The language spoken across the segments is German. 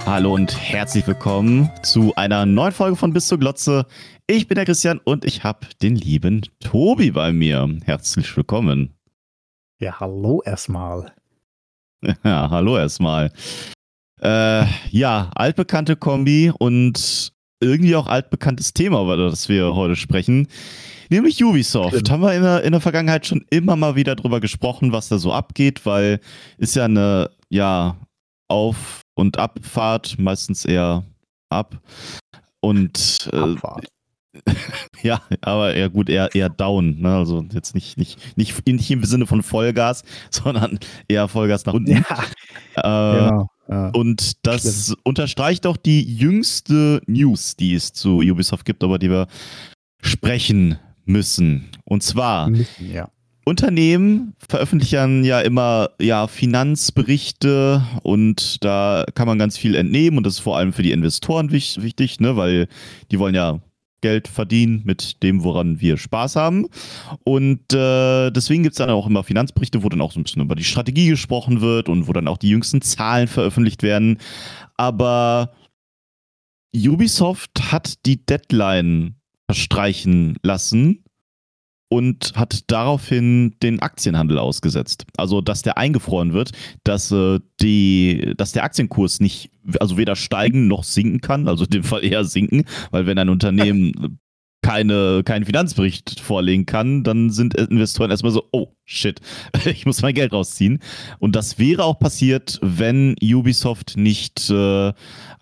Hallo und herzlich willkommen zu einer neuen Folge von Bis zur Glotze. Ich bin der Christian und ich habe den lieben Tobi bei mir. Herzlich willkommen. Ja, hallo erstmal. Ja, hallo erstmal. Ja, altbekannte Kombi und irgendwie auch altbekanntes Thema, über das wir heute sprechen. Nämlich Ubisoft. Stimmt. Haben wir in der Vergangenheit schon immer mal wieder drüber gesprochen, was da so abgeht, weil ist ja eine, Auf- und Abfahrt, meistens eher ab. Und Abfahrt. ja, aber eher gut, eher down, ne? Also jetzt nicht im Sinne von Vollgas, sondern eher Vollgas nach unten. Ja, genau. Ja. Und das unterstreicht auch die jüngste News, die es zu Ubisoft gibt, über die wir sprechen müssen. Und zwar, Unternehmen veröffentlichen ja immer Finanzberichte und da kann man ganz viel entnehmen und das ist vor allem für die Investoren wichtig, ne, weil die wollen ja Geld verdienen mit dem, woran wir Spaß haben. Und deswegen gibt es dann auch immer Finanzberichte, wo dann auch so ein bisschen über die Strategie gesprochen wird und wo dann auch die jüngsten Zahlen veröffentlicht werden. Aber Ubisoft hat die Deadline verstreichen lassen und hat daraufhin den Aktienhandel ausgesetzt. Also, dass der eingefroren wird, dass der Aktienkurs nicht, also weder steigen noch sinken kann, also in dem Fall eher sinken, weil wenn ein Unternehmen keinen Finanzbericht vorlegen kann, dann sind Investoren erstmal so, oh shit, ich muss mein Geld rausziehen. Und das wäre auch passiert, wenn Ubisoft nicht den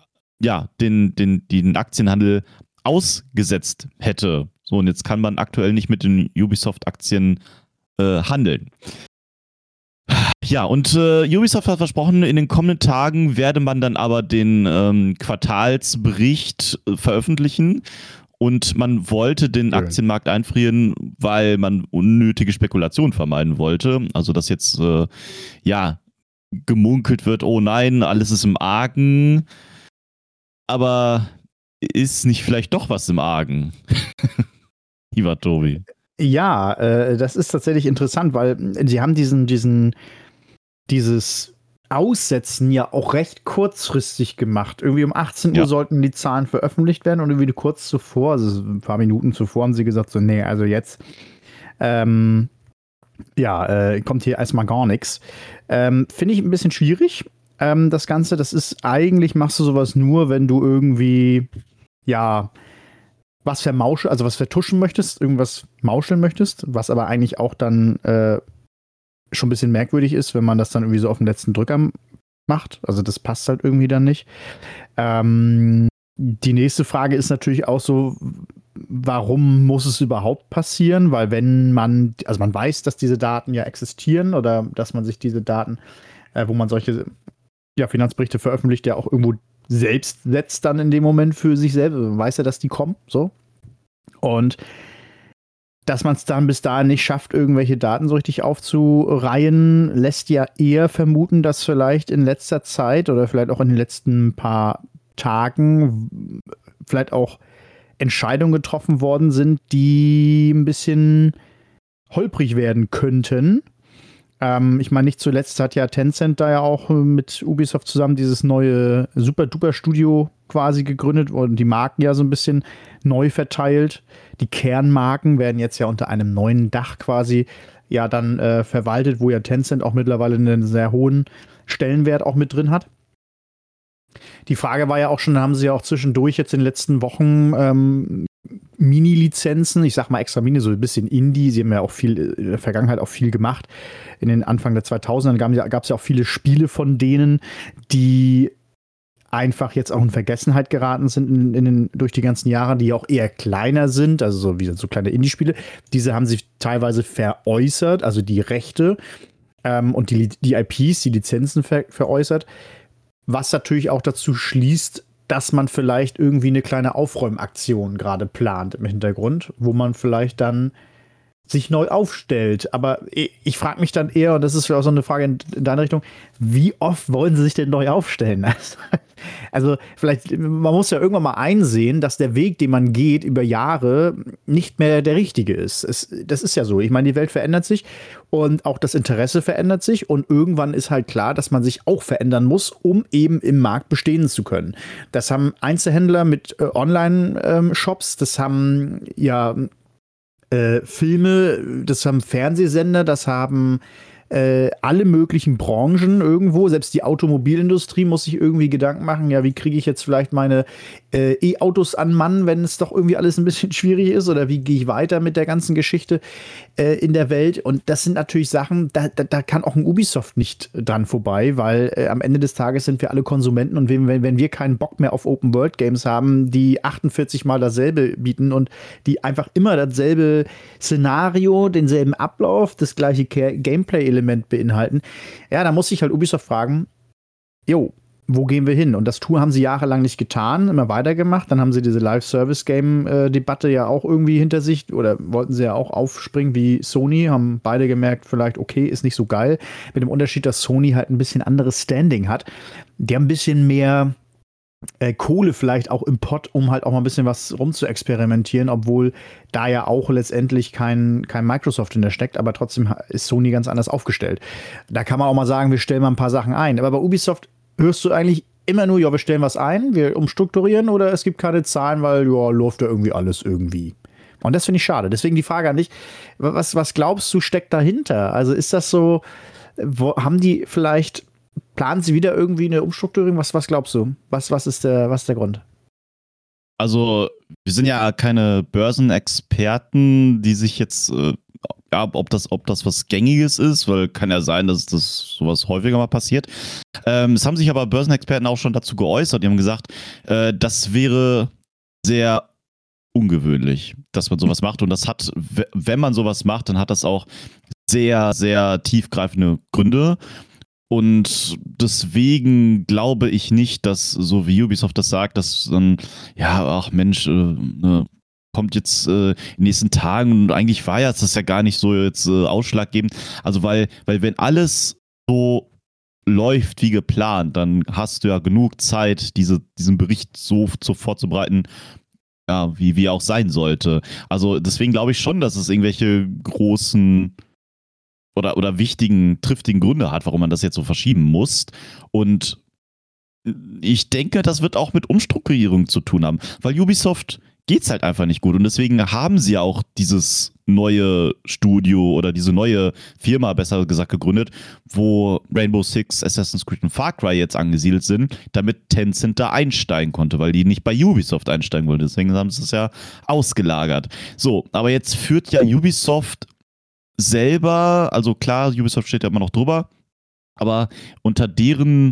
Aktienhandel ausgesetzt hätte. So, und jetzt kann man aktuell nicht mit den Ubisoft-Aktien handeln. Ja, und Ubisoft hat versprochen, in den kommenden Tagen werde man dann aber den Quartalsbericht veröffentlichen. Und man wollte den Aktienmarkt einfrieren, weil man unnötige Spekulationen vermeiden wollte. Also, dass jetzt gemunkelt wird, oh nein, alles ist im Argen. Aber ist nicht vielleicht doch was im Argen? Lieber Tobi. Ja, das ist tatsächlich interessant, weil sie haben dieses Aussetzen ja auch recht kurzfristig gemacht. Irgendwie um 18 Uhr sollten die Zahlen veröffentlicht werden und irgendwie kurz zuvor, also ein paar Minuten zuvor, haben sie gesagt, so, nee, also jetzt kommt hier erstmal gar nichts. Finde ich ein bisschen schwierig. Das Ganze, das ist eigentlich, machst du sowas nur, wenn du irgendwie, was vertuschen möchtest, irgendwas mauscheln möchtest, was aber eigentlich auch dann schon ein bisschen merkwürdig ist, wenn man das dann irgendwie so auf den letzten Drücker macht. Also das passt halt irgendwie dann nicht. Die nächste Frage ist natürlich auch so, warum muss es überhaupt passieren? Weil man weiß, dass diese Daten ja existieren oder dass man sich diese Daten, wo man solche Finanzberichte veröffentlicht, ja auch irgendwo selbst setzt dann in dem Moment für sich selbst. Man weiß ja, dass die kommen, so. Und dass man es dann bis dahin nicht schafft, irgendwelche Daten so richtig aufzureihen, lässt ja eher vermuten, dass vielleicht in letzter Zeit oder vielleicht auch in den letzten paar Tagen vielleicht auch Entscheidungen getroffen worden sind, die ein bisschen holprig werden könnten. Ich meine, nicht zuletzt hat ja Tencent da ja auch mit Ubisoft zusammen dieses neue Super-Duper-Studio quasi gegründet und die Marken ja so ein bisschen neu verteilt. Die Kernmarken werden jetzt ja unter einem neuen Dach quasi dann verwaltet, wo ja Tencent auch mittlerweile einen sehr hohen Stellenwert auch mit drin hat. Die Frage war ja auch schon, haben sie ja auch zwischendurch jetzt in den letzten Wochen Mini-Lizenzen, ich sag mal extra Mini, so ein bisschen Indie, sie haben ja auch viel in der Vergangenheit auch viel gemacht. In den Anfang der 2000er gab es ja auch viele Spiele von denen, die einfach jetzt auch in Vergessenheit geraten sind durch die ganzen Jahre, die auch eher kleiner sind, also so wie so kleine Indie-Spiele. Diese haben sich teilweise veräußert, also die Rechte und die IPs, die Lizenzen veräußert, was natürlich auch dazu schließt, dass man vielleicht irgendwie eine kleine Aufräumaktion gerade plant im Hintergrund, wo man vielleicht dann sich neu aufstellt. Aber ich frage mich dann eher, und das ist vielleicht auch so eine Frage in deine Richtung, wie oft wollen sie sich denn neu aufstellen? Also vielleicht, man muss ja irgendwann mal einsehen, dass der Weg, den man geht über Jahre, nicht mehr der richtige ist. Das ist ja so. Ich meine, die Welt verändert sich und auch das Interesse verändert sich und irgendwann ist halt klar, dass man sich auch verändern muss, um eben im Markt bestehen zu können. Das haben Einzelhändler mit Online-Shops, das haben ja Filme, das haben Fernsehsender, das haben alle möglichen Branchen irgendwo, selbst die Automobilindustrie muss sich irgendwie Gedanken machen, ja, wie kriege ich jetzt vielleicht meine E-Autos an Mann, wenn es doch irgendwie alles ein bisschen schwierig ist oder wie gehe ich weiter mit der ganzen Geschichte in der Welt und das sind natürlich Sachen, da kann auch ein Ubisoft nicht dran vorbei, weil am Ende des Tages sind wir alle Konsumenten und wenn wir keinen Bock mehr auf Open-World-Games haben, die 48 Mal dasselbe bieten und die einfach immer dasselbe Szenario, denselben Ablauf, das gleiche Gameplay-Element beinhalten, ja, da muss sich halt Ubisoft fragen, jo, wo gehen wir hin? Und das haben sie jahrelang nicht getan, immer weitergemacht. Dann haben sie diese Live-Service-Game-Debatte ja auch irgendwie hinter sich oder wollten sie ja auch aufspringen wie Sony, haben beide gemerkt, vielleicht okay, ist nicht so geil. Mit dem Unterschied, dass Sony halt ein bisschen anderes Standing hat. Die haben ein bisschen mehr Kohle vielleicht auch im Pott, um halt auch mal ein bisschen was rumzuexperimentieren, obwohl da ja auch letztendlich kein Microsoft hinter steckt, aber trotzdem ist Sony ganz anders aufgestellt. Da kann man auch mal sagen, wir stellen mal ein paar Sachen ein. Aber bei Ubisoft hörst du eigentlich immer nur, ja, wir stellen was ein, wir umstrukturieren oder es gibt keine Zahlen, weil, ja, läuft ja irgendwie alles irgendwie. Und das finde ich schade. Deswegen die Frage an dich, was glaubst du steckt dahinter? Also ist das so, haben die vielleicht, planen sie wieder irgendwie eine Umstrukturierung? Was glaubst du? Was ist der Grund? Also, wir sind ja keine Börsenexperten, die sich jetzt, ja, ob das was Gängiges ist, weil kann ja sein, dass das sowas häufiger mal passiert. Es haben sich aber Börsenexperten auch schon dazu geäußert. Die haben gesagt, das wäre sehr ungewöhnlich, dass man sowas macht. Und das hat, wenn man sowas macht, dann hat das auch sehr, sehr tiefgreifende Gründe. Und deswegen glaube ich nicht, dass, so wie Ubisoft das sagt, dass dann, ja, ach Mensch, kommt jetzt in den nächsten Tagen und eigentlich war ja das ja gar nicht so jetzt ausschlaggebend. Also weil wenn alles so läuft wie geplant, dann hast du ja genug Zeit, diesen Bericht so vorzubereiten, ja, wie er auch sein sollte. Also deswegen glaube ich schon, dass es irgendwelche großen oder wichtigen, triftigen Gründe hat, warum man das jetzt so verschieben muss. Und ich denke, das wird auch mit Umstrukturierung zu tun haben, weil Ubisoft geht's halt einfach nicht gut und deswegen haben sie ja auch dieses neue Studio oder diese neue Firma, besser gesagt, gegründet, wo Rainbow Six, Assassin's Creed und Far Cry jetzt angesiedelt sind, damit Tencent da einsteigen konnte, weil die nicht bei Ubisoft einsteigen wollten. Deswegen haben sie es ja ausgelagert. So, aber jetzt führt ja Ubisoft selber, also klar, Ubisoft steht ja immer noch drüber, aber unter deren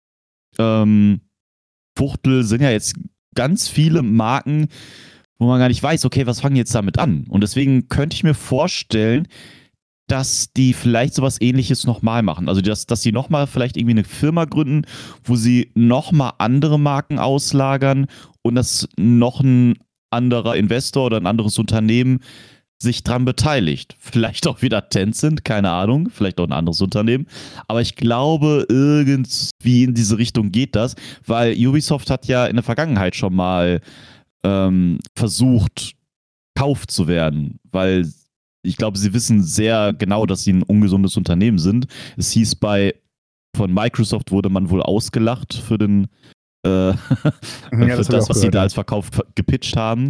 Fuchtel sind ja jetzt ganz viele Marken, wo man gar nicht weiß, okay, was fangen jetzt damit an? Und deswegen könnte ich mir vorstellen, dass die vielleicht sowas Ähnliches nochmal machen. Also, dass sie nochmal vielleicht irgendwie eine Firma gründen, wo sie nochmal andere Marken auslagern und dass noch ein anderer Investor oder ein anderes Unternehmen sich dran beteiligt. Vielleicht auch wieder Tencent, keine Ahnung, vielleicht auch ein anderes Unternehmen. Aber ich glaube, irgendwie in diese Richtung geht das, weil Ubisoft hat ja in der Vergangenheit schon mal versucht, gekauft zu werden, weil ich glaube, sie wissen sehr genau, dass sie ein ungesundes Unternehmen sind. Es hieß von Microsoft wurde man wohl ausgelacht für für das, was sie da als Verkauf gepitcht haben.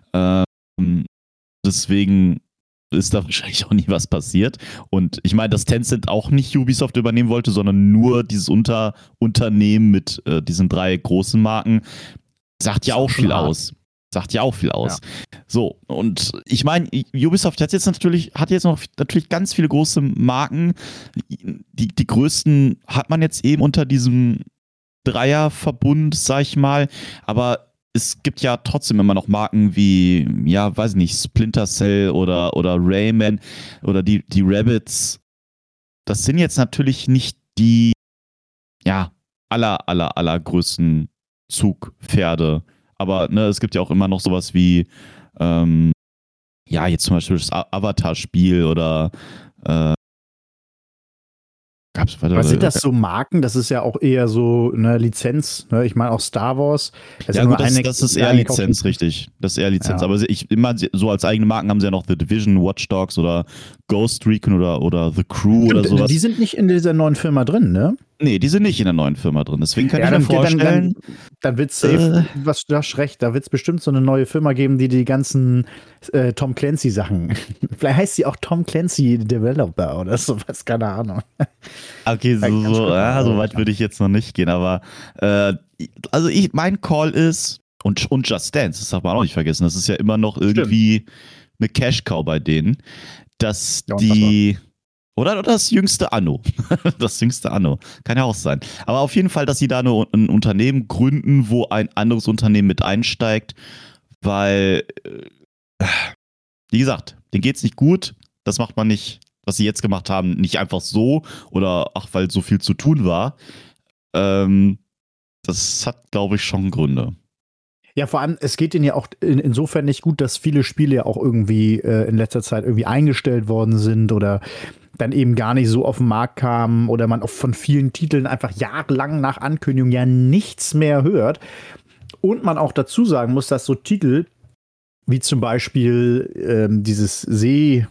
Deswegen ist da wahrscheinlich auch nie was passiert. Und ich meine, dass Tencent auch nicht Ubisoft übernehmen wollte, sondern nur dieses Unternehmen mit diesen 3 großen Marken, sagt ja auch viel aus. Sagt ja auch viel aus. Ja. So, und ich meine, Ubisoft hat jetzt noch ganz viele große Marken. Die größten hat man jetzt eben unter diesem Dreierverbund, sag ich mal. Aber es gibt ja trotzdem immer noch Marken wie, ja, weiß ich nicht, Splinter Cell oder Rayman oder die Rabbids. Das sind jetzt natürlich nicht die, ja, allergrößten Zugpferde. Aber ne, es gibt ja auch immer noch sowas wie, ja, jetzt zum Beispiel das Avatar-Spiel oder, keine Was sind das so Marken? Das ist ja auch eher so eine Lizenz. Ne? Ich meine auch Star Wars. Das ist eher Lizenz, richtig. Das ist eher Lizenz. Ja. Aber immer so als eigene Marken haben sie ja noch The Division, Watch Dogs oder Ghost Recon oder The Crew. Stimmt, oder sowas. Die sind nicht in dieser neuen Firma drin, ne? Nee, die sind nicht in der neuen Firma drin. Deswegen kann ich mir vorstellen. Dann wird es safe, du hast recht, da wird es bestimmt so eine neue Firma geben, die ganzen Tom Clancy-Sachen. Vielleicht heißt sie auch Tom Clancy Developer oder sowas, keine Ahnung. Okay, so weit würde ich jetzt noch nicht gehen, aber mein Call ist, und Just Dance, das darf man auch nicht vergessen, das ist ja immer noch irgendwie eine Cash-Cow bei denen, dass die. Oder das jüngste Anno. Das jüngste Anno. Kann ja auch sein. Aber auf jeden Fall, dass sie da ein Unternehmen gründen, wo ein anderes Unternehmen mit einsteigt, weil, wie gesagt, denen geht's nicht gut. Das macht man nicht, was sie jetzt gemacht haben, nicht einfach so oder weil so viel zu tun war. Das hat, glaube ich, schon Gründe. Ja, vor allem, es geht ihnen ja auch insofern nicht gut, dass viele Spiele ja auch irgendwie in letzter Zeit irgendwie eingestellt worden sind oder dann eben gar nicht so auf den Markt kamen oder man auch von vielen Titeln einfach jahrelang nach Ankündigung ja nichts mehr hört. Und man auch dazu sagen muss, dass so Titel wie zum Beispiel dieses See-Spiel,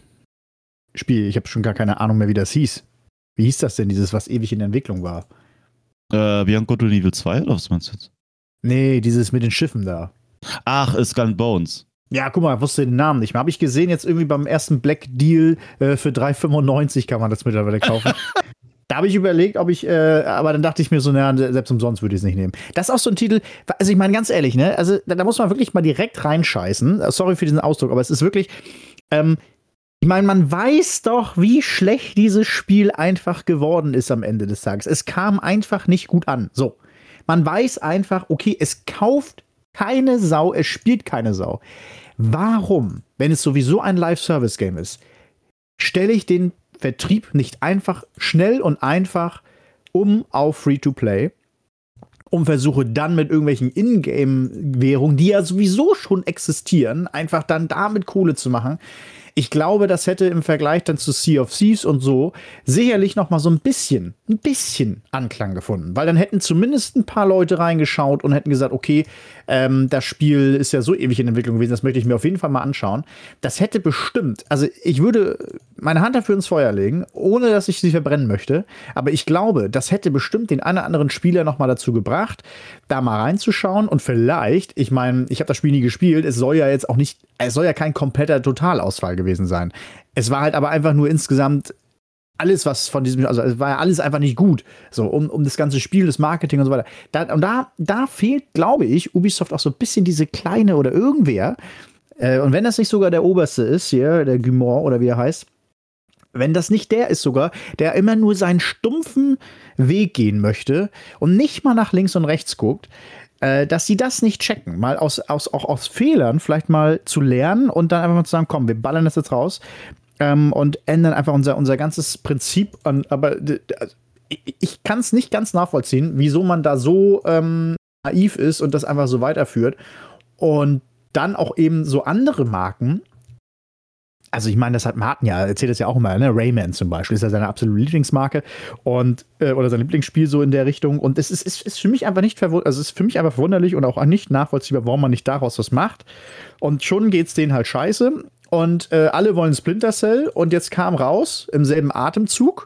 ich habe schon gar keine Ahnung mehr, wie das hieß. Wie hieß das denn, dieses, was ewig in Entwicklung war? Beyond Good and Evil 2 oder was meinst du jetzt? Nee, dieses mit den Schiffen da. Ach, Skull and Bones. Ja, guck mal, ich wusste den Namen nicht mehr. Habe ich gesehen, jetzt irgendwie beim ersten Black Deal für 3,95 kann man das mittlerweile kaufen. Da habe ich überlegt, ob ich, aber dann dachte ich mir so, naja, selbst umsonst würde ich es nicht nehmen. Das ist auch so ein Titel, also ich meine ganz ehrlich, ne, also da muss man wirklich mal direkt reinscheißen. Sorry für diesen Ausdruck, aber es ist wirklich, ich meine, man weiß doch, wie schlecht dieses Spiel einfach geworden ist am Ende des Tages. Es kam einfach nicht gut an. So, man weiß einfach, okay, es kauft keine Sau, es spielt keine Sau. Warum, wenn es sowieso ein Live-Service-Game ist, stelle ich den Vertrieb nicht einfach schnell und einfach auf Free-to-Play und versuche dann mit irgendwelchen Ingame-Währungen, die ja sowieso schon existieren, einfach dann damit Kohle zu machen? Ich glaube, das hätte im Vergleich dann zu Sea of Thieves und so sicherlich noch mal so ein bisschen Anklang gefunden. Weil dann hätten zumindest ein paar Leute reingeschaut und hätten gesagt, okay, das Spiel ist ja so ewig in Entwicklung gewesen, das möchte ich mir auf jeden Fall mal anschauen. Das hätte bestimmt, also ich würde meine Hand dafür ins Feuer legen, ohne dass ich sie verbrennen möchte. Aber ich glaube, das hätte bestimmt den einen oder anderen Spieler noch mal dazu gebracht, da mal reinzuschauen. Und vielleicht, ich meine, ich habe das Spiel nie gespielt, es soll ja kein kompletter Totalausfall gewesen sein. Es war halt aber einfach nur insgesamt alles, was von diesem, also es war ja alles einfach nicht gut. So, um das ganze Spiel, das Marketing und so weiter. Da fehlt, glaube ich, Ubisoft auch so ein bisschen diese kleine oder irgendwer. Und wenn das nicht sogar der Oberste ist, hier, der Guimont oder wie er heißt, wenn das nicht der ist sogar, der immer nur seinen stumpfen Weg gehen möchte und nicht mal nach links und rechts guckt, dass sie das nicht checken, mal auch aus Fehlern vielleicht mal zu lernen und dann einfach mal zu sagen, komm, wir ballern das jetzt raus und ändern einfach unser ganzes Prinzip an. Aber ich kann es nicht ganz nachvollziehen, wieso man da so naiv ist und das einfach so weiterführt. Und dann auch eben so andere Marken. Also ich meine, das hat Martin ja, erzählt das ja auch immer, ne? Rayman zum Beispiel ist ja seine absolute Lieblingsmarke und oder sein Lieblingsspiel so in der Richtung. Und es ist für mich einfach nicht verwunderlich und auch nicht nachvollziehbar, warum man nicht daraus was macht. Und schon geht's denen halt scheiße. Und alle wollen Splinter Cell. Und jetzt kam raus im selben Atemzug,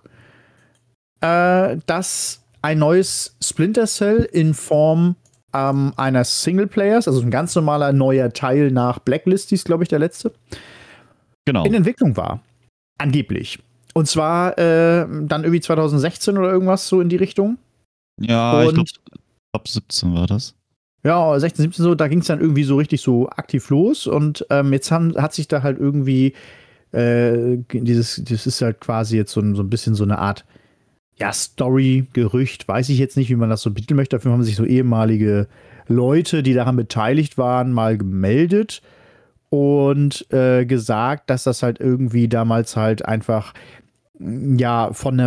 dass ein neues Splinter Cell in Form einer Singleplayers, also ein ganz normaler neuer Teil nach Blacklist, hieß, glaube ich, der letzte. Genau. In Entwicklung war. Angeblich. Und zwar dann irgendwie 2016 oder irgendwas so in die Richtung. Ja, und ich glaube 17 war das. Ja, 16, 17 so, da ging es dann irgendwie so richtig so aktiv los und jetzt hat sich da halt irgendwie das ist halt quasi jetzt so ein bisschen so eine Art Story-Gerücht, weiß ich jetzt nicht, wie man das so betiteln möchte. Dafür haben sich so ehemalige Leute, die daran beteiligt waren, mal gemeldet und gesagt, dass das halt irgendwie damals halt einfach von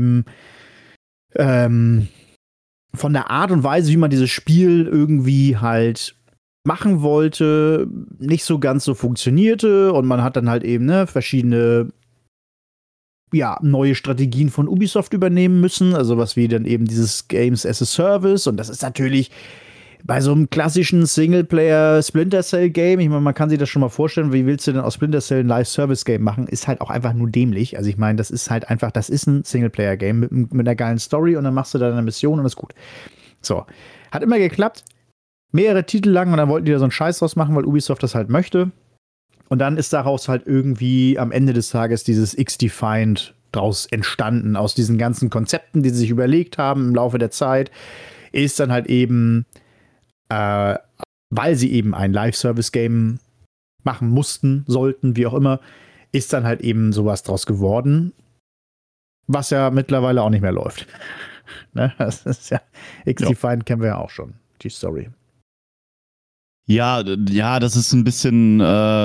der Art und Weise, wie man dieses Spiel irgendwie halt machen wollte, nicht so ganz so funktionierte und man hat dann halt eben verschiedene neue Strategien von Ubisoft übernehmen müssen, also was wie dann eben dieses Games as a Service, und das ist natürlich bei so einem klassischen Singleplayer Splinter Cell Game, ich meine, man kann sich das schon mal vorstellen, wie willst du denn aus Splinter Cell ein Live-Service-Game machen, ist halt auch einfach nur dämlich. Also ich meine, das ist halt einfach, das ist ein Singleplayer-Game mit einer geilen Story und dann machst du da eine Mission und ist gut. So, hat immer geklappt, mehrere Titel lang, und dann wollten die da so einen Scheiß draus machen, weil Ubisoft das halt möchte. Und dann ist daraus halt irgendwie am Ende des Tages dieses X-Defined draus entstanden, aus diesen ganzen Konzepten, die sie sich überlegt haben im Laufe der Zeit, ist dann halt eben weil sie eben ein Live-Service-Game machen mussten, sollten, wie auch immer, ist dann halt eben sowas draus geworden, was ja mittlerweile auch nicht mehr läuft. Ne? Das ist ja, X-Defined kennen wir ja auch schon, die Story. Ja, das ist ein bisschen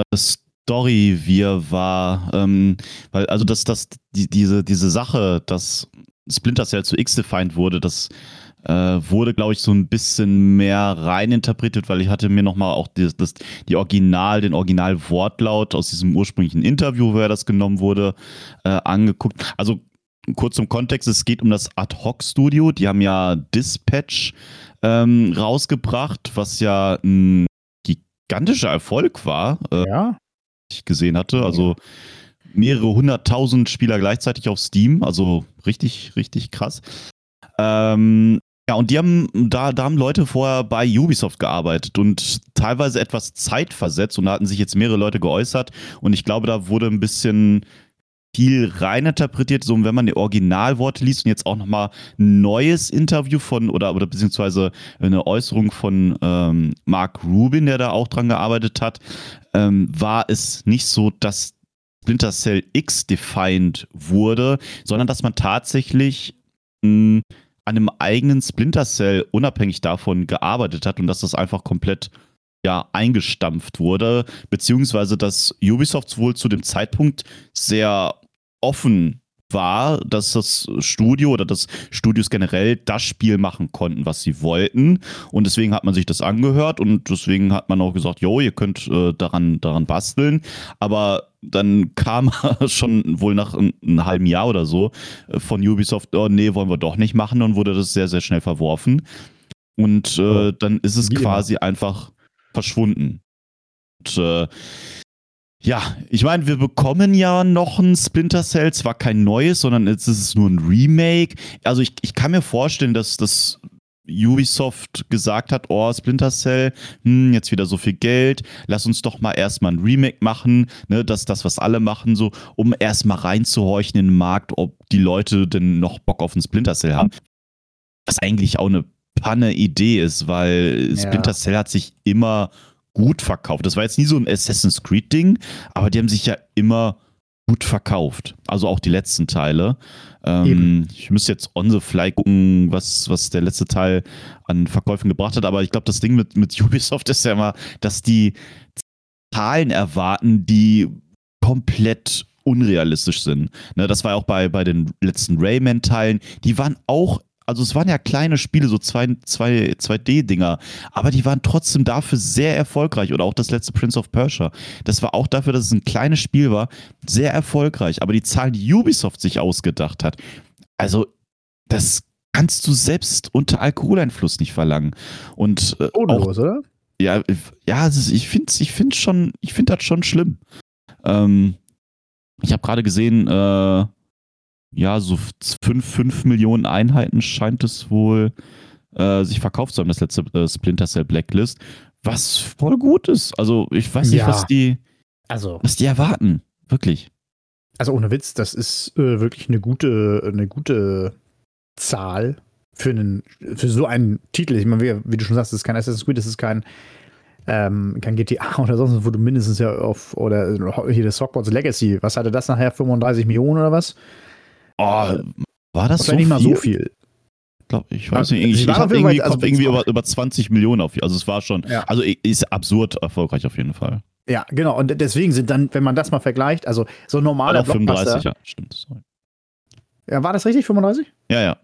Story-Wirrwarr, weil also diese Sache, dass Splinter Cell zu X-Defined wurde, das wurde, glaube ich, so ein bisschen mehr reininterpretiert, weil ich hatte mir nochmal auch den Original-Wortlaut aus diesem ursprünglichen Interview, woher das genommen wurde, angeguckt. Also kurz zum Kontext, es geht um das Ad-Hoc-Studio, die haben ja Dispatch rausgebracht, was ja ein gigantischer Erfolg war, ich gesehen hatte, also mehrere 100.000 Spieler gleichzeitig auf Steam, also richtig, richtig krass. Ja, und da haben Leute vorher bei Ubisoft gearbeitet und teilweise etwas zeitversetzt, und da hatten sich jetzt mehrere Leute geäußert, und ich glaube, da wurde ein bisschen viel reininterpretiert, so wenn man die Originalworte liest und jetzt auch nochmal ein neues Interview oder beziehungsweise eine Äußerung von Mark Rubin, der da auch dran gearbeitet hat, war es nicht so, dass Splinter Cell X-Defined wurde, sondern dass man tatsächlich an einem eigenen Splinter Cell unabhängig davon gearbeitet hat und dass das einfach komplett eingestampft wurde, beziehungsweise dass Ubisoft wohl zu dem Zeitpunkt sehr offen war, dass das Studio oder dass Studios generell das Spiel machen konnten, was sie wollten, und deswegen hat man sich das angehört und deswegen hat man auch gesagt, jo, ihr könnt daran basteln, aber dann kam schon wohl nach einem halben Jahr oder so von Ubisoft, oh nee, wollen wir doch nicht machen, und wurde das sehr, sehr schnell verworfen, und dann ist es quasi einfach verschwunden. Und ich meine, wir bekommen ja noch ein Splinter Cell, zwar kein neues, sondern jetzt ist es nur ein Remake. Also ich kann mir vorstellen, dass das Ubisoft gesagt hat, oh, Splinter Cell, jetzt wieder so viel Geld, lass uns doch mal erstmal ein Remake machen, ne, das, was alle machen, so, um erstmal reinzuhorchen in den Markt, ob die Leute denn noch Bock auf ein Splinter Cell haben. Was eigentlich auch eine Panne-Idee ist, weil Splinter Cell hat sich immer gut verkauft. Das war jetzt nie so ein Assassin's Creed-Ding, aber die haben sich ja immer gut verkauft. Also auch die letzten Teile. Ich müsste jetzt on the fly gucken, was der letzte Teil an Verkäufen gebracht hat, aber ich glaube, das Ding mit Ubisoft ist ja immer, dass die Zahlen erwarten, die komplett unrealistisch sind. Ne, das war ja auch bei den letzten Rayman-Teilen. Die waren auch, also es waren ja kleine Spiele, so 2D-Dinger, aber die waren trotzdem dafür sehr erfolgreich. Oder auch das letzte Prince of Persia. Das war auch dafür, dass es ein kleines Spiel war, sehr erfolgreich. Aber die Zahlen, die Ubisoft sich ausgedacht hat, also das kannst du selbst unter Alkoholeinfluss nicht verlangen. Und Bodenlos, oder? Ja, ich finde das schon schlimm. Ich habe gerade gesehen, so 5 Millionen Einheiten scheint es wohl sich verkauft zu haben, das letzte Splinter Cell Blacklist, was voll gut ist. Also ich weiß nicht, was die erwarten, wirklich. Also ohne Witz, das ist wirklich eine gute Zahl für so einen Titel. Ich meine, wie du schon sagst, das ist kein Assassin's Creed, das ist kein GTA oder sonst, wo du mindestens oder hier das Hogwarts Legacy, was hatte das nachher, 35 Millionen oder was? Oh, war das so nicht mal so viel? Ich weiß nicht, ich habe irgendwie über 20 Millionen auf. Also es war schon, also ist absurd erfolgreich auf jeden Fall. Ja, genau. Und deswegen sind dann, wenn man das mal vergleicht, also so ein normaler Blockbuster. 35, ja, stimmt. Sorry. Ja, war das richtig, 35? Ja.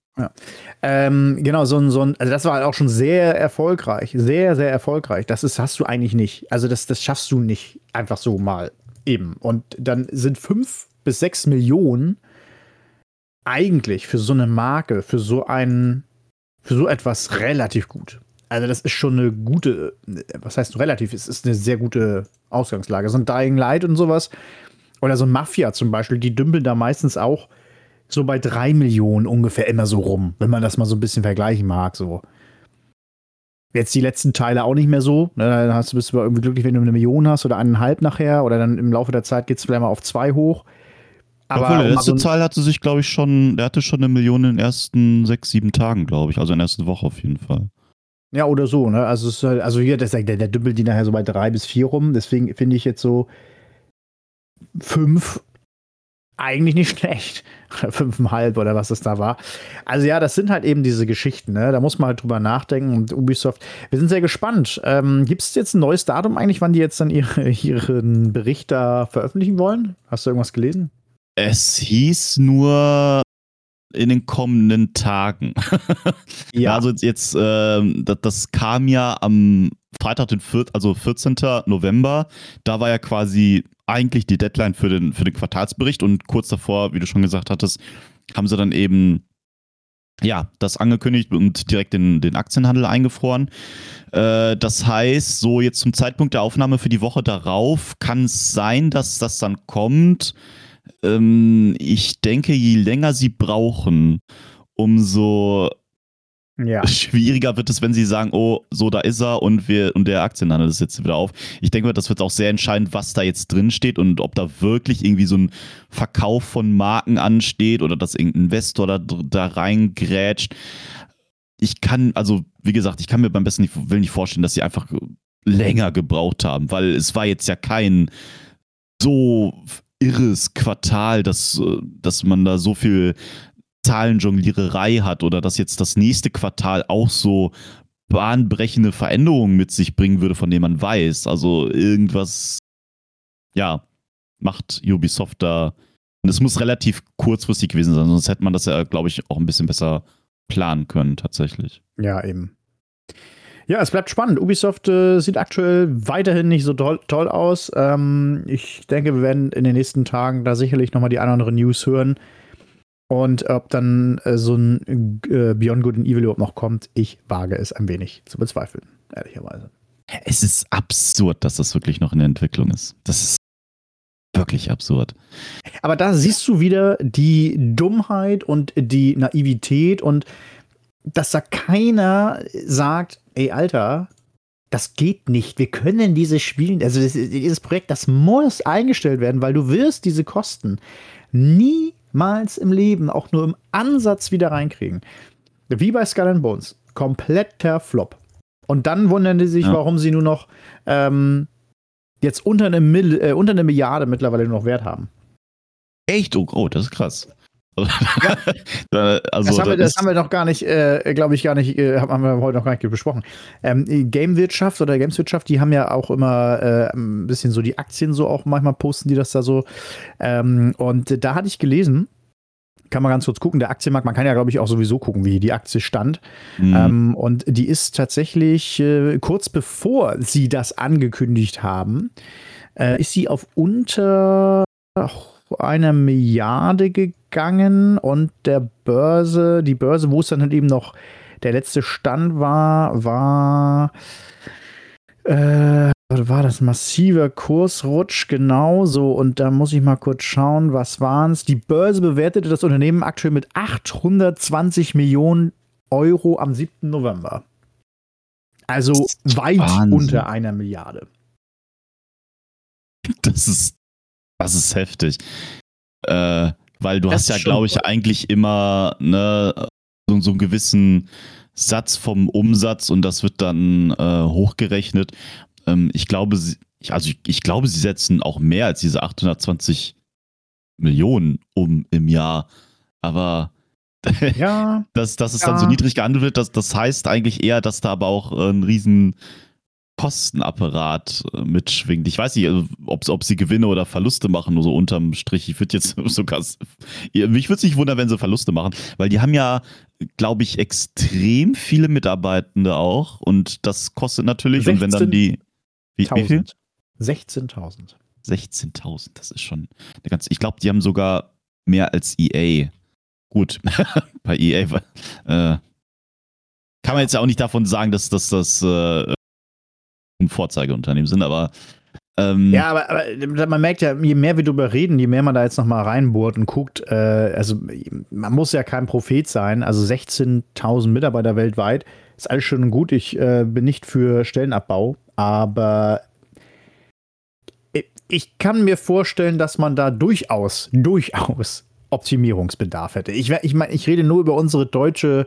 Genau, also das war halt auch schon sehr erfolgreich. Sehr, sehr erfolgreich. Hast du eigentlich nicht. Also das schaffst du nicht einfach so mal eben. Und dann sind 5 bis 6 Millionen eigentlich für so eine Marke, für so etwas relativ gut. Also das ist schon eine gute, was heißt relativ, es ist eine sehr gute Ausgangslage. So ein Dying Light und sowas oder so ein Mafia zum Beispiel, die dümpeln da meistens auch so bei 3 Millionen ungefähr immer so rum, wenn man das mal so ein bisschen vergleichen mag, so. Jetzt die letzten Teile auch nicht mehr so. Ne, dann bist du irgendwie glücklich, wenn du 1 Million hast oder 1,5 nachher. Oder dann im Laufe der Zeit geht es vielleicht mal auf 2 hoch. Aber obwohl, der letzte Teil hatte sich, glaube ich, der hatte schon 1 Million in den ersten 6, 7 Tagen, glaube ich. Also in der ersten Woche auf jeden Fall. Ja, oder so, ne? Also, es ist halt, also hier, der dümpelt die nachher so bei 3 bis 4 rum. Deswegen finde ich jetzt so 5 eigentlich nicht schlecht. Oder 5,5 oder was das da war. Also ja, das sind halt eben diese Geschichten, ne? Da muss man halt drüber nachdenken. Und Ubisoft, wir sind sehr gespannt. Gibt es jetzt ein neues Datum eigentlich, wann die jetzt dann ihren Bericht da veröffentlichen wollen? Hast du irgendwas gelesen? Es hieß nur in den kommenden Tagen. Ja. Also jetzt, das kam ja am Freitag, den 14. November. Da war ja quasi eigentlich die Deadline für den Quartalsbericht und kurz davor, wie du schon gesagt hattest, haben sie dann eben das angekündigt und direkt den Aktienhandel eingefroren. Das heißt, so jetzt zum Zeitpunkt der Aufnahme für die Woche darauf kann es sein, dass das dann kommt. Ich denke, je länger sie brauchen, umso schwieriger wird es, wenn sie sagen, oh, so, da ist er und der Aktienhandel ist jetzt wieder auf. Ich denke mal, das wird auch sehr entscheidend, was da jetzt drin steht und ob da wirklich irgendwie so ein Verkauf von Marken ansteht oder dass irgendein Investor da reingrätscht. Wie gesagt, ich kann mir beim besten Willen nicht vorstellen, dass sie einfach länger gebraucht haben, weil es war jetzt ja kein so irres Quartal, dass man da so viel Zahlenjongliererei hat oder dass jetzt das nächste Quartal auch so bahnbrechende Veränderungen mit sich bringen würde, von denen man weiß. Also irgendwas, macht Ubisoft da. Und es muss relativ kurzfristig gewesen sein, sonst hätte man das ja, glaube ich, auch ein bisschen besser planen können, tatsächlich. Ja, eben. Ja, es bleibt spannend. Ubisoft sieht aktuell weiterhin nicht so toll aus. Ich denke, wir werden in den nächsten Tagen da sicherlich nochmal die eine oder andere News hören. Und ob dann so ein Beyond Good and Evil überhaupt noch kommt, ich wage es ein wenig zu bezweifeln, ehrlicherweise. Es ist absurd, dass das wirklich noch in der Entwicklung ist. Das ist wirklich absurd. Aber da siehst du wieder die Dummheit und die Naivität und dass da keiner sagt, ey, Alter, das geht nicht. Wir können dieses Spiel, also dieses Projekt, das muss eingestellt werden, weil du wirst diese Kosten niemals im Leben auch nur im Ansatz wieder reinkriegen. Wie bei Skull and Bones. Kompletter Flop. Und dann wundern die sich, warum sie nur noch jetzt unter eine Milliarde mittlerweile nur noch Wert haben. Echt? Oh, das ist krass. Ja. Das haben wir noch gar nicht, glaube ich, haben wir heute noch gar nicht besprochen. Gameswirtschaft, die haben ja auch immer ein bisschen so die Aktien so auch manchmal posten die das da so. Und da hatte ich gelesen, kann man ganz kurz gucken, der Aktienmarkt, man kann ja, glaube ich, auch sowieso gucken, wie die Aktie stand. Und die ist tatsächlich kurz bevor sie das angekündigt haben, ist sie auf unter 1 Milliarde gegangen und die Börse, wo es dann halt eben noch der letzte Stand war das massiver Kursrutsch, genau so. Und da muss ich mal kurz schauen, was waren es. Die Börse bewertete das Unternehmen aktuell mit 820 Millionen Euro am 7. November. Also weit unter 1 Milliarde. Das ist heftig. Weil du hast ja, glaube ich, eigentlich immer so einen gewissen Satz vom Umsatz und das wird dann hochgerechnet. Ich glaube, sie setzen auch mehr als diese 820 Millionen im Jahr. Aber dass es dann so niedrig gehandelt wird, das heißt eigentlich eher, dass da aber auch ein riesen Kostenapparat mitschwingt. Ich weiß nicht, ob sie Gewinne oder Verluste machen, nur so unterm Strich. Ich würde jetzt sogar, mich würde es nicht wundern, wenn sie Verluste machen, weil die haben ja, glaube ich, extrem viele Mitarbeitende auch und das kostet natürlich, und wenn dann die, wie viel? 16.000. 16.000, das ist schon eine ganze. Ich glaube, die haben sogar mehr als EA. Gut, bei EA kann man jetzt ja auch nicht davon sagen, dass das ein Vorzeigeunternehmen sind, aber ja, aber man merkt ja, je mehr wir drüber reden, je mehr man da jetzt noch mal reinbohrt und guckt, also man muss ja kein Prophet sein, also 16.000 Mitarbeiter weltweit, ist alles schön und gut, ich bin nicht für Stellenabbau, aber ich kann mir vorstellen, dass man da durchaus Optimierungsbedarf hätte. Ich rede nur über unsere deutsche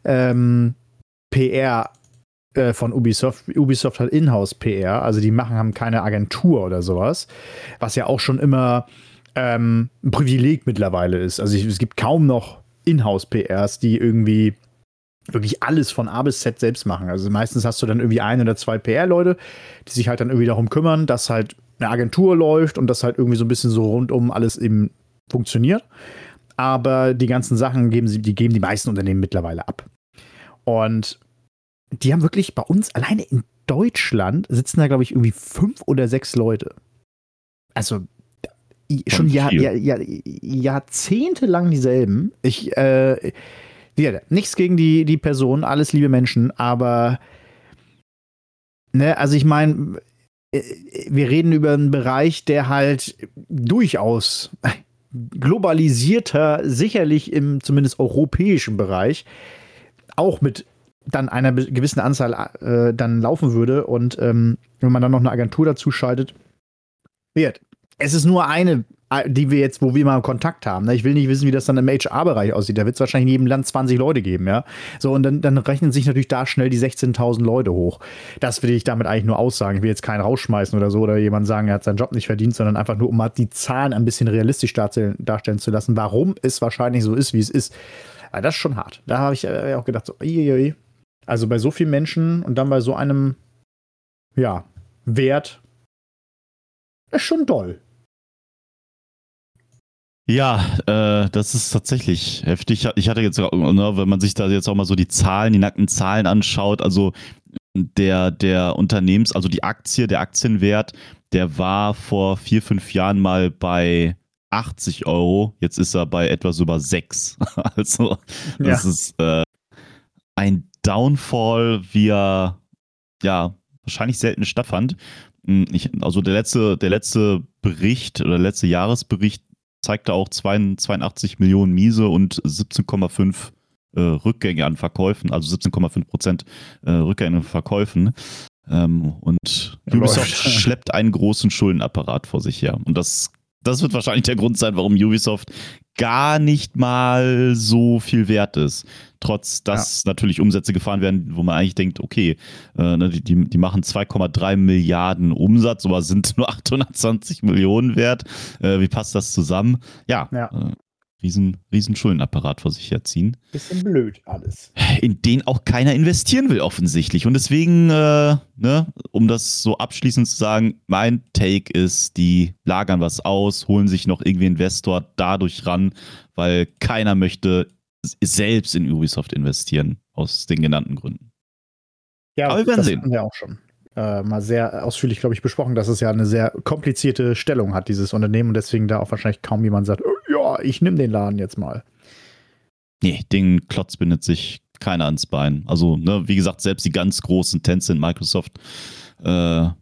PR von Ubisoft. Ubisoft hat Inhouse-PR, also haben keine Agentur oder sowas, was ja auch schon immer ein Privileg mittlerweile ist. Also es gibt kaum noch Inhouse-PRs, die irgendwie wirklich alles von A bis Z selbst machen. Also meistens hast du dann irgendwie 1 oder 2 PR-Leute, die sich halt dann irgendwie darum kümmern, dass halt eine Agentur läuft und das halt irgendwie so ein bisschen so rundum alles eben funktioniert. Aber die ganzen Sachen geben die meisten Unternehmen mittlerweile ab. Und die haben wirklich bei uns, alleine in Deutschland, sitzen da, glaube ich, irgendwie 5 oder 6 Leute. Also schon jahrzehntelang dieselben. Nichts gegen die Person, alles liebe Menschen, aber ne, also ich meine, wir reden über einen Bereich, der halt durchaus globalisierter, sicherlich im zumindest europäischen Bereich, auch mit dann einer gewissen Anzahl dann laufen würde. Und wenn man dann noch eine Agentur dazu schaltet, es ist nur eine, wo wir mal Kontakt haben. Ich will nicht wissen, wie das dann im HR-Bereich aussieht. Da wird es wahrscheinlich in jedem Land 20 Leute geben, ja. So, und dann rechnen sich natürlich da schnell die 16.000 Leute hoch. Das will ich damit eigentlich nur aussagen. Ich will jetzt keinen rausschmeißen oder so oder jemand sagen, er hat seinen Job nicht verdient, sondern einfach nur, um mal die Zahlen ein bisschen realistisch darstellen zu lassen, warum es wahrscheinlich so ist, wie es ist. Aber das ist schon hart. Da habe ich auch gedacht, so, also bei so vielen Menschen und dann bei so einem, Wert, ist schon doll. Ja, das ist tatsächlich heftig. Ich hatte jetzt, wenn man sich da jetzt auch mal so die nackten Zahlen anschaut, also der also die Aktie, der Aktienwert, der war vor 4-5 Jahren mal bei 80 €. Jetzt ist er bei etwas über 6. Also das ist ein Downfall, wie er wahrscheinlich selten stattfand. Also der letzte Bericht oder der letzte Jahresbericht zeigte auch 82 Millionen Miese und 17,5 Rückgänge an Verkäufen, also 17,5% Rückgänge an Verkäufen. Und Ubisoft schleppt einen großen Schuldenapparat vor sich her. Und das wird wahrscheinlich der Grund sein, warum Ubisoft gar nicht mal so viel wert ist. Trotz, dass natürlich Umsätze gefahren werden, wo man eigentlich denkt, okay, die machen 2,3 Milliarden Umsatz, aber sind nur 820 Millionen wert. Wie passt das zusammen? Riesen Schuldenapparat vor sich herziehen. Bisschen blöd alles. In den auch keiner investieren will offensichtlich. Und deswegen, um das so abschließend zu sagen, mein Take ist, die lagern was aus, holen sich noch irgendwie Investor dadurch ran, weil keiner möchte selbst in Ubisoft investieren, aus den genannten Gründen. Ja, aber wir werden sehen. Das haben wir auch schon mal sehr ausführlich, glaube ich, besprochen, dass es ja eine sehr komplizierte Stellung hat, dieses Unternehmen, und deswegen da auch wahrscheinlich kaum jemand sagt, ich nehme den Laden jetzt mal. Nee, den Klotz bindet sich keiner ans Bein. Also, wie gesagt, selbst die ganz großen Tencent, Microsoft haben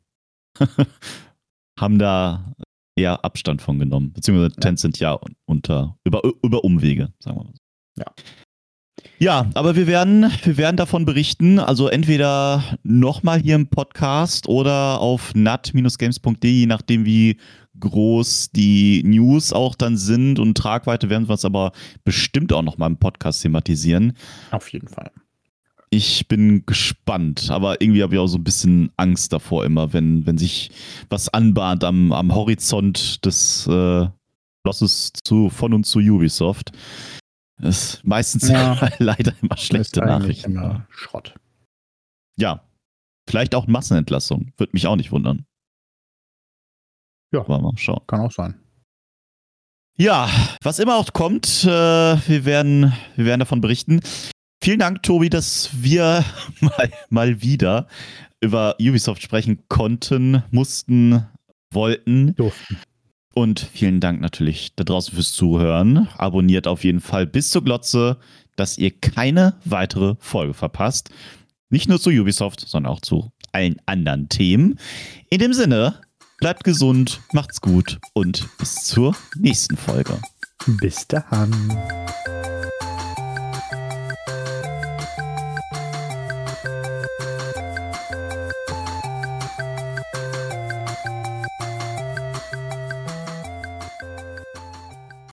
da eher Abstand von genommen. Beziehungsweise Tencent über Umwege, sagen wir mal. Ja, aber wir werden davon berichten, also entweder nochmal hier im Podcast oder auf nat-games.de, je nachdem wie groß die News auch dann sind und Tragweite, werden wir es aber bestimmt auch nochmal im Podcast thematisieren. Auf jeden Fall. Ich bin gespannt, aber irgendwie habe ich auch so ein bisschen Angst davor immer, wenn sich was anbahnt am Horizont des Schlosses von und zu Ubisoft. Das ist meistens leider immer schlechte Nachrichten. Immer Schrott. Ja, vielleicht auch Massenentlassung. Würde mich auch nicht wundern. Ja, mal schauen. Kann auch sein. Ja, was immer auch kommt, wir werden davon berichten. Vielen Dank, Tobi, dass wir mal wieder über Ubisoft sprechen mussten, wollten. Und vielen Dank natürlich da draußen fürs Zuhören. Abonniert auf jeden Fall bis zur Glotze, dass ihr keine weitere Folge verpasst. Nicht nur zu Ubisoft, sondern auch zu allen anderen Themen. In dem Sinne, bleibt gesund, macht's gut und bis zur nächsten Folge. Bis dann.